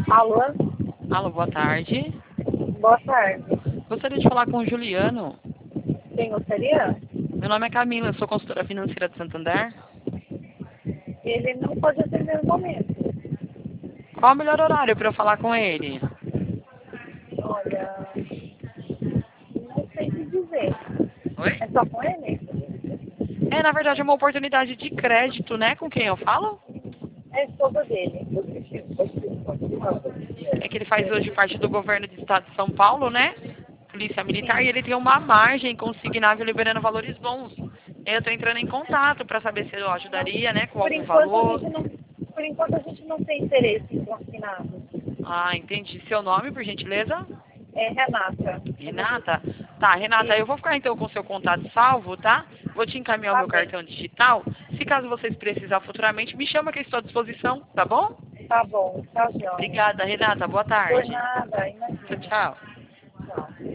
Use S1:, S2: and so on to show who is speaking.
S1: Alô?
S2: Alô, boa tarde.
S1: Boa tarde.
S2: Gostaria de falar com o Juliano.
S1: Quem gostaria?
S2: Meu nome é Camila, eu sou consultora financeira de Santander.
S1: Ele não pode atender no momento.
S2: Qual o melhor horário para eu falar com ele?
S1: Olha, não sei te dizer.
S2: Oi?
S1: É só com ele?
S2: Na verdade é uma oportunidade de crédito, né? Com quem eu falo?
S1: É a esposa dele.
S2: É que ele faz hoje parte do governo do estado de São Paulo, né? Polícia Militar, e
S1: Sim.
S2: ele tem uma margem consignável liberando valores bons. Eu estou entrando em contato para saber se eu ajudaria, né? Com
S1: Por
S2: algum
S1: enquanto a
S2: valor.
S1: gente não, por enquanto a gente não tem interesse em confinado.
S2: Ah, entendi. Seu nome, por gentileza?
S1: É Renata.
S2: Renata? Tá, Renata, eu
S1: Isso.
S2: vou ficar então com o seu contato salvo, tá? Vou te encaminhar o
S1: Tá
S2: meu
S1: bem.
S2: cartão digital. Se caso vocês precisar futuramente, me chama que eu estou à disposição, tá bom?
S1: Tá bom. Tá joia.
S2: Obrigada, Renata. Boa
S1: Por
S2: tarde.
S1: nada.
S2: Tchau,
S1: Imagina.
S2: tchau.
S1: Tchau.